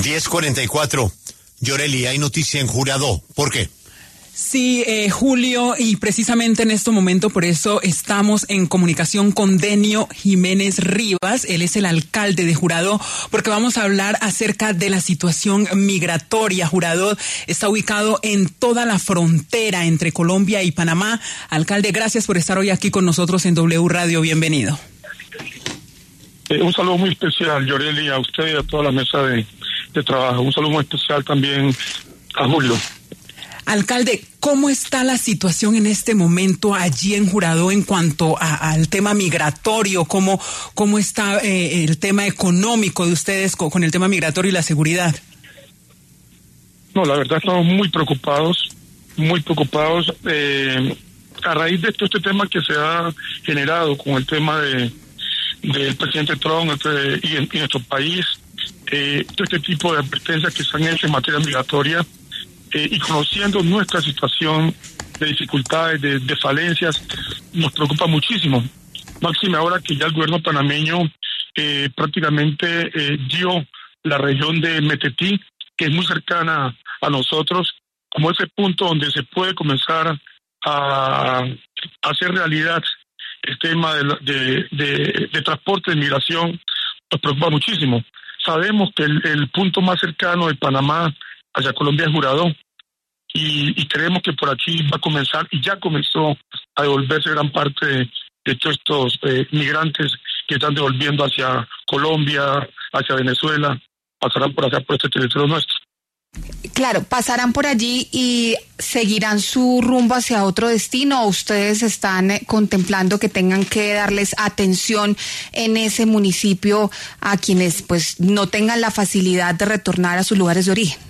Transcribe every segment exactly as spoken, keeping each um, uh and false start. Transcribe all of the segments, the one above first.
diez cuarenta y cuatro. Yoreli, hay noticia en Jurado. ¿Por qué? Sí, eh, Julio, y precisamente en este momento por eso estamos en comunicación con Denio Jiménez Rivas. Él es el alcalde de Jurado, porque vamos a hablar acerca de la situación migratoria. Jurado está ubicado en toda la frontera entre Colombia y Panamá. Alcalde, gracias por estar hoy aquí con nosotros en W Radio. Bienvenido. Eh, un saludo muy especial, Yoreli, a usted y a toda la mesa de, de trabajo. Un saludo muy especial también a Julio. Alcalde, ¿cómo está la situación en este momento allí en Jurado en cuanto a, al tema migratorio? ¿Cómo, cómo está eh, el tema económico de ustedes con, con el tema migratorio y la seguridad? No, la verdad estamos muy preocupados, muy preocupados eh, a raíz de todo este tema que se ha generado con el tema de del presidente Trump este, y, en, y en nuestro país, eh, todo este tipo de advertencias que se han hecho en materia migratoria. Eh, y conociendo nuestra situación de dificultades, de, de falencias, nos preocupa muchísimo. Máxime ahora que ya el gobierno panameño eh, prácticamente eh, dio la región de Metetí, que es muy cercana a nosotros, como ese punto donde se puede comenzar a, a hacer realidad el tema de, de, de, de transporte, de migración, nos preocupa muchísimo. Sabemos que el, el punto más cercano de Panamá hacia Colombia es Jurado, y, y creemos que por aquí va a comenzar, y ya comenzó a devolverse gran parte de, de todos estos eh, migrantes que están devolviendo hacia Colombia, hacia Venezuela, pasarán por acá, por este territorio nuestro. Claro, pasarán por allí y seguirán su rumbo hacia otro destino, o ustedes están eh, contemplando que tengan que darles atención en ese municipio a quienes pues no tengan la facilidad de retornar a sus lugares de origen.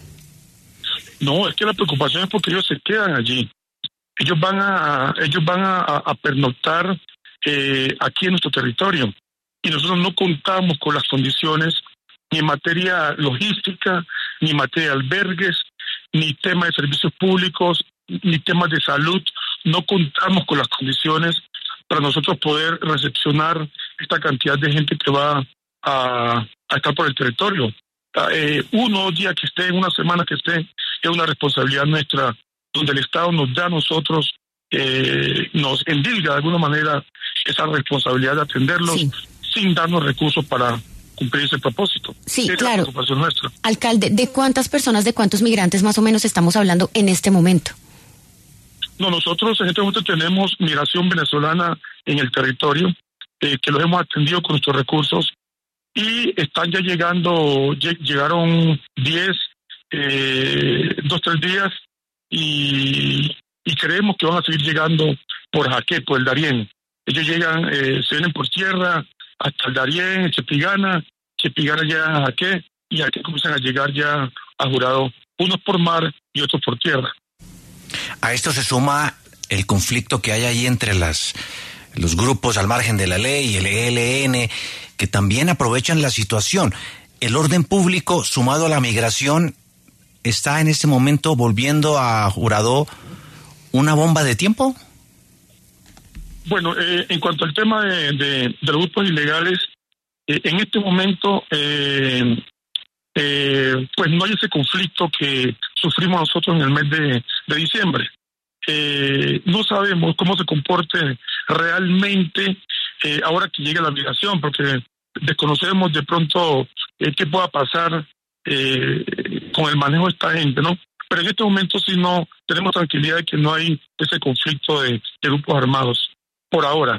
No, es que la preocupación es porque ellos se quedan allí. Ellos van a, ellos van a, a pernoctar eh, aquí en nuestro territorio, y nosotros no contamos con las condiciones ni en materia logística, ni en materia de albergues, ni tema de servicios públicos, ni temas de salud. No contamos con las condiciones para nosotros poder recepcionar esta cantidad de gente que va a, a estar por el territorio. Eh, uno día que esté, una semana que esté, es una responsabilidad nuestra, donde el Estado nos da a nosotros, eh, nos endilga de alguna manera esa responsabilidad de atenderlos, sí, sin darnos recursos para cumplir ese propósito. Sí, es claro. La preocupación nuestra. Alcalde, ¿de cuántas personas, de cuántos migrantes más o menos estamos hablando en este momento? No, nosotros en este momento tenemos migración venezolana en el territorio, eh, que los hemos atendido con nuestros recursos, y están ya llegando, llegaron diez, eh, dos, tres días, y, y creemos que van a seguir llegando por Jaque, por el Darién. Ellos llegan, eh, se vienen por tierra hasta el Darién, Chepigana, Chepigana ya a Jaque, y aquí comienzan a llegar ya a Jurado, unos por mar y otros por tierra. A esto se suma el conflicto que hay ahí entre las los grupos al margen de la ley y el E L N, que también aprovechan la situación. El orden público, sumado a la migración, está en este momento volviendo a Jurado una bomba de tiempo. Bueno, eh, en cuanto al tema de, de, de los grupos ilegales, eh, en este momento, eh, eh, pues no hay ese conflicto que sufrimos nosotros en el mes de, de diciembre. Eh, no sabemos cómo se comporte realmente eh, ahora que llegue la migración, porque desconocemos de pronto eh, qué pueda pasar eh, con el manejo de esta gente, ¿no? Pero en este momento sí no tenemos tranquilidad de que no hay ese conflicto de, de grupos armados, por ahora.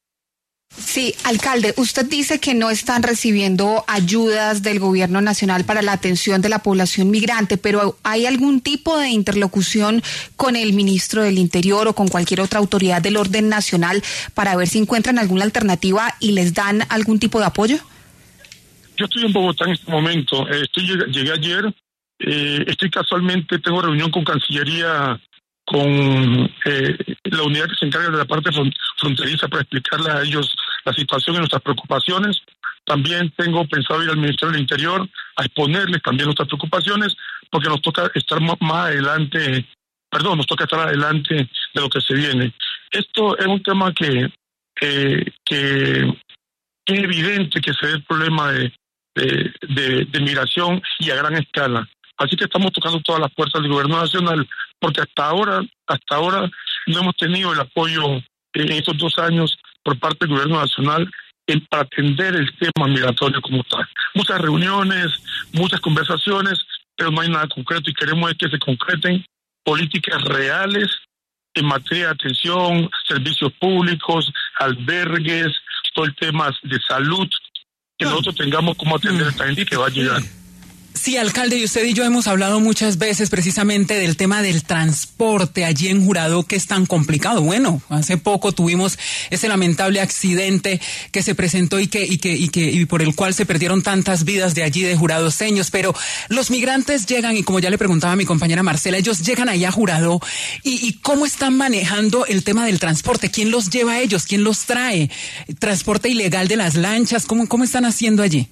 Sí, alcalde, usted dice que no están recibiendo ayudas del gobierno nacional para la atención de la población migrante, pero ¿hay algún tipo de interlocución con el ministro del Interior o con cualquier otra autoridad del orden nacional para ver si encuentran alguna alternativa y les dan algún tipo de apoyo? Yo estoy en Bogotá en este momento, eh, estoy llegué ayer, eh, estoy casualmente, tengo reunión con Cancillería, con eh, la unidad que se encarga de la parte fronteriza para explicarle a ellos la situación y nuestras preocupaciones. También tengo pensado ir al Ministerio del Interior a exponerles también nuestras preocupaciones, porque nos toca estar más adelante, perdón, nos toca estar adelante de lo que se viene. Esto es un tema que, eh, que es evidente que se ve el problema de, de, de, de migración y a gran escala. Así que estamos tocando todas las puertas del gobierno nacional, porque hasta ahora, hasta ahora no hemos tenido el apoyo en estos dos años por parte del gobierno nacional en, para atender el tema migratorio como tal. Muchas reuniones, muchas conversaciones, pero no hay nada concreto y queremos que se concreten políticas reales en materia de atención, servicios públicos, albergues, todo el tema de salud, que nosotros tengamos cómo atender a esta gente que va a llegar. Sí, alcalde, y usted y yo hemos hablado muchas veces precisamente del tema del transporte allí en Jurado, que es tan complicado. Bueno, hace poco tuvimos ese lamentable accidente que se presentó y que y que y que y por el cual se perdieron tantas vidas de allí de juradoseños, pero los migrantes llegan y como ya le preguntaba a mi compañera Marcela, ellos llegan allá a Jurado y, y cómo están manejando el tema del transporte, quién los lleva a ellos, quién los trae, transporte ilegal de las lanchas, cómo cómo están haciendo allí.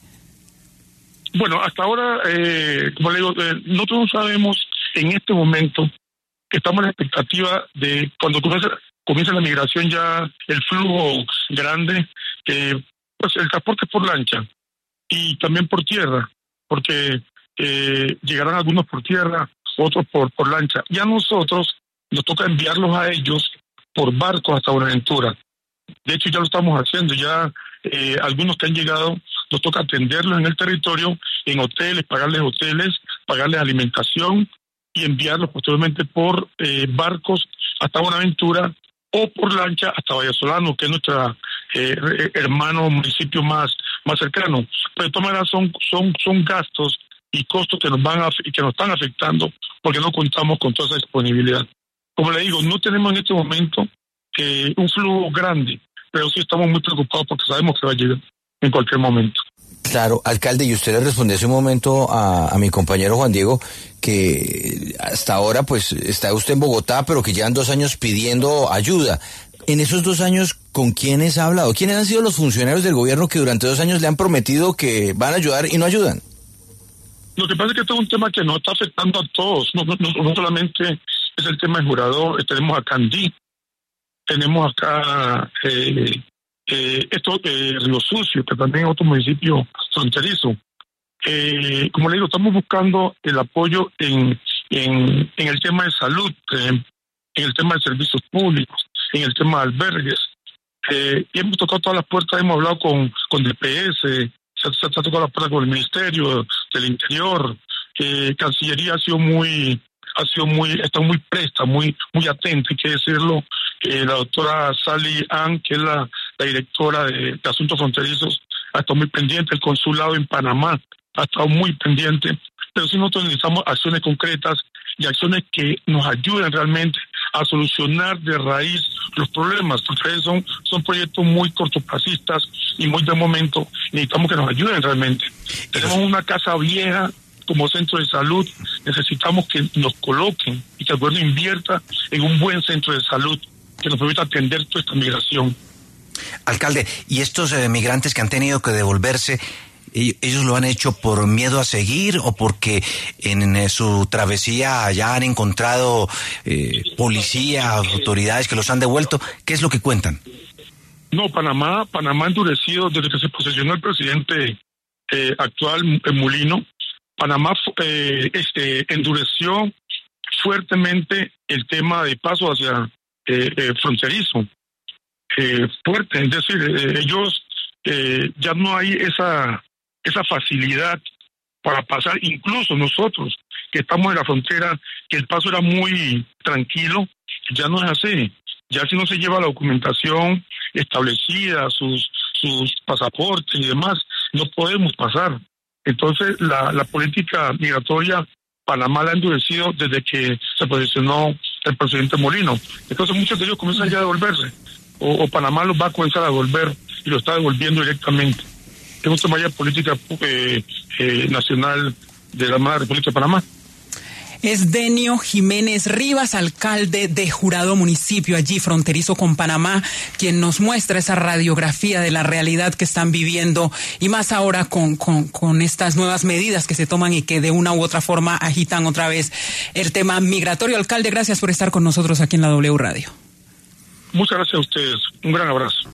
Bueno, hasta ahora, eh, como le digo, eh, nosotros no sabemos en este momento que estamos en la expectativa de cuando comience, comience la migración ya, el flujo grande, que pues el transporte por lancha y también por tierra, porque eh, llegarán algunos por tierra, otros por, por lancha. Y a nosotros nos toca enviarlos a ellos por barco hasta Buenaventura. De hecho, ya lo estamos haciendo, ya eh, algunos que han llegado, nos toca atenderlos en el territorio, en hoteles, pagarles hoteles, pagarles alimentación y enviarlos posteriormente por eh, barcos hasta Buenaventura o por lancha hasta Vallasolano, que es nuestro eh, hermano municipio más, más cercano. Pero de todas maneras son, son, son gastos y costos que nos van a, que nos están afectando porque no contamos con toda esa disponibilidad. Como le digo, no tenemos en este momento eh, un flujo grande, pero sí estamos muy preocupados porque sabemos que va a llegar en cualquier momento. Claro, alcalde, y usted le respondió hace un momento a, a mi compañero Juan Diego que hasta ahora pues está usted en Bogotá, pero que llevan dos años pidiendo ayuda. En esos dos años, ¿con quiénes ha hablado? ¿Quiénes han sido los funcionarios del gobierno que durante dos años le han prometido que van a ayudar y no ayudan? Lo que pasa es que esto es un tema que nos está afectando a todos, no, no, no solamente es el tema de Jurado, tenemos a Candí, tenemos acá eh, eh, esto eh, Río Sucio, que también es otro municipio fronterizo. Eh, como le digo, estamos buscando el apoyo en, en, en el tema de salud, eh, en el tema de servicios públicos, en el tema de albergues. Eh, y hemos tocado todas las puertas, hemos hablado con, con D P S, se, se, se ha tocado las puertas con el Ministerio del Interior, eh, Cancillería ha sido muy... ha sido muy, está muy presta, muy, muy atenta, hay que decirlo. Eh, la doctora Sally Ann, que es la, la directora de, de Asuntos Fronterizos, ha estado muy pendiente. El consulado en Panamá ha estado muy pendiente. Pero sí nosotros necesitamos acciones concretas y acciones que nos ayuden realmente a solucionar de raíz los problemas, porque son, son proyectos muy cortoplacistas y muy de momento. Necesitamos que nos ayuden realmente. Tenemos una casa vieja como centro de salud, necesitamos que nos coloquen y que el gobierno invierta en un buen centro de salud que nos permita atender toda esta migración. Alcalde, ¿y estos eh, migrantes que han tenido que devolverse, ellos lo han hecho por miedo a seguir o porque en eh, su travesía ya han encontrado eh, policía, autoridades que los han devuelto? ¿Qué es lo que cuentan? No, Panamá, Panamá ha endurecido desde que se posesionó el presidente eh, actual, eh, Mulino. Panamá eh, este, endureció fuertemente el tema de paso hacia eh, eh, fronterizo. Eh, fuerte, es decir, eh, ellos eh, ya no hay esa, esa facilidad para pasar, incluso nosotros que estamos en la frontera, que el paso era muy tranquilo, ya no es así. Ya si no se lleva la documentación establecida, sus, sus pasaportes y demás, no podemos pasar. Entonces, la, la política migratoria, Panamá la ha endurecido desde que se posicionó el presidente Molino. Entonces, muchos de ellos comienzan ya a devolverse. O, o Panamá los va a comenzar a devolver y lo está devolviendo directamente. Es un tema ya política eh, eh, nacional de la Armada República de Panamá. Es Denio Jiménez Rivas, alcalde de Jurado municipio allí fronterizo con Panamá, quien nos muestra esa radiografía de la realidad que están viviendo y más ahora con, con, con estas nuevas medidas que se toman y que de una u otra forma agitan otra vez el tema migratorio. Alcalde, gracias por estar con nosotros aquí en la W Radio. Muchas gracias a ustedes. Un gran abrazo.